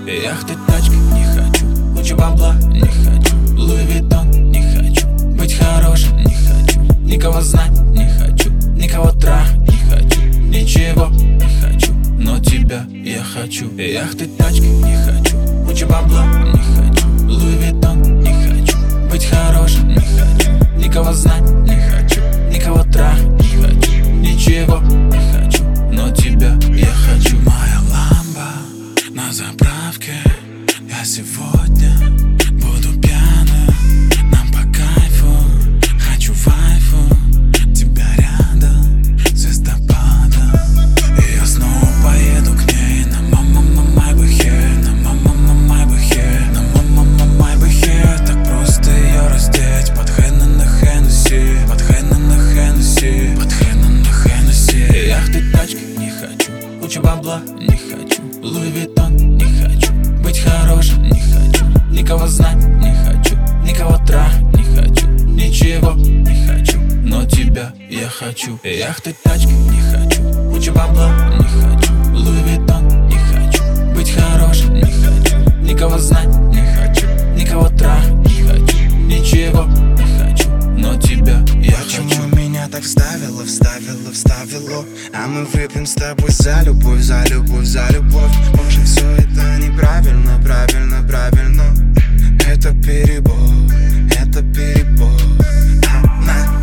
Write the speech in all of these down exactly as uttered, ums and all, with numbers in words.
Яхты, тачки не хочу, кучу бабла не хочу, Луи Виттон не хочу, быть хорошим не хочу, никого знать не хочу, никого трахать не хочу, ничего не хочу, но тебя я хочу. Яхты, тачки не хочу, кучу бабла не хочу, Луи Виттон не хочу, быть хорошим не хочу, никого знать не хочу, никого трахать не хочу, ничего не хочу, но тебя я хочу. Моя ламба на заправке, я сегодня буду пьяным, нам по кайфу, хочу вайфу, тебя рядом, звездопадом. И я снова поеду к ней на мама майбахе, на мама майбахе, на мама майбахе. Так просто ее раздеть под хэна на Хеннесси, под хэна на Хеннесси, под хэна на Хеннесси. Яхты, тачки не хочу, кучу бабла не хочу, Луи Виттон не хочу, быть хорошим не хочу, никого знать не хочу, никого трахать не хочу, ничего не хочу, но тебя я хочу. Яхты, тачки не хочу, кучу бабла не хочу, Луи Виттон не хочу, быть хорошим не хочу, никого знать не хочу, никого трахать не хочу, ничего не хочу, но тебя я хочу. Почему меня так вставило, вставило, вставило? А мы выпьем с тобой за любовь, за любовь, за любовь. Может, все это неправильно, правильно, правильно. Это перебор, это перебор. Она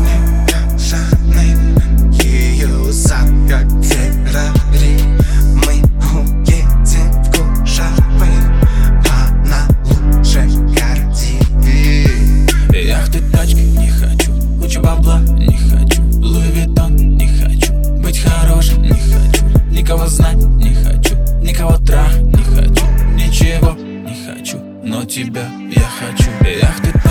бешеный, ее зад как Феррари. Мы уедем в Кушавы, она лучше Карди Би. Яхты, тачки не хочу, кучу бабла не хочу, Луи Виттон не хочу, быть хорошим не хочу, никого знать не хочу, никого трахать не хочу, ничего не хочу, но тебя я хочу. Яхты,